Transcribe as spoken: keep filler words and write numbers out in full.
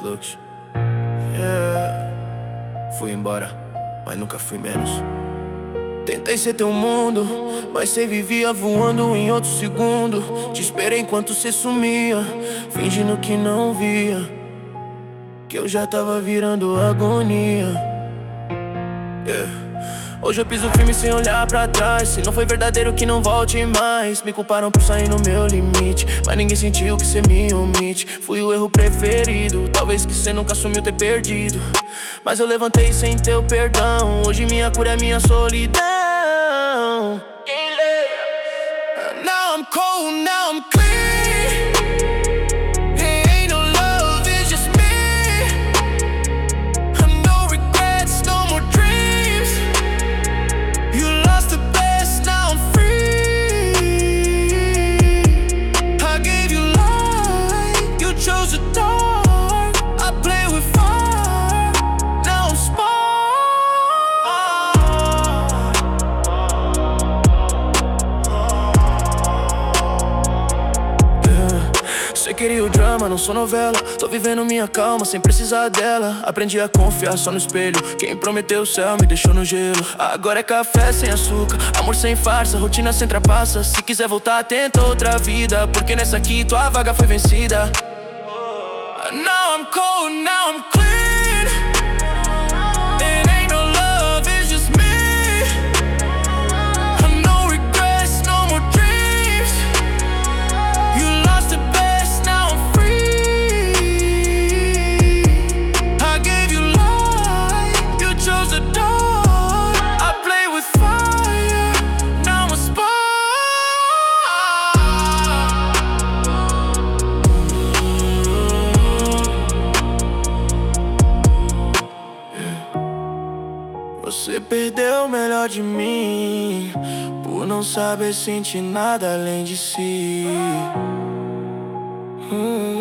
Lux. Yeah. Fui embora, mas nunca fui menos. Tentei ser teu mundo, mas cê vivia voando em outro segundo. Te esperei enquanto cê sumia, fingindo que não via, que eu já tava virando agonia. Yeah. Hoje eu piso firme sem olhar pra trás. Se não foi verdadeiro, que não volte mais. Me culparam por sair no meu limite, mas ninguém sentiu que cê me omite. Fui o erro preferido, talvez que cê nunca assumiu ter perdido. Mas eu levantei sem teu perdão. Hoje minha cura é minha solidão. Now I'm cold, now I'm clean. It ain't no love, it's just me. No regrets, no more dreams. You lost the best, now I'm free. I gave you light, you chose the dark. I play with fire, now I'm spark. Cê queria o drama, não sou novela. Tô vivendo minha calma sem precisar dela. Aprendi a confiar só no espelho. Quem prometeu o céu me deixou no gelo. Agora é café sem açúcar, amor sem farsa, rotina sem trapaça. Se quiser voltar, tenta outra vida, porque nessa aqui tua vaga foi vencida. Now I'm cold, now I'm clean. It ain't no love, it's just me. No regrets, no more dreams. You lost the best, now I'm free. I gave you light, you chose the dark. I play with fire, now I'm a spark. Você perdeu o melhor de mim por não saber sentir nada além de si. Hum.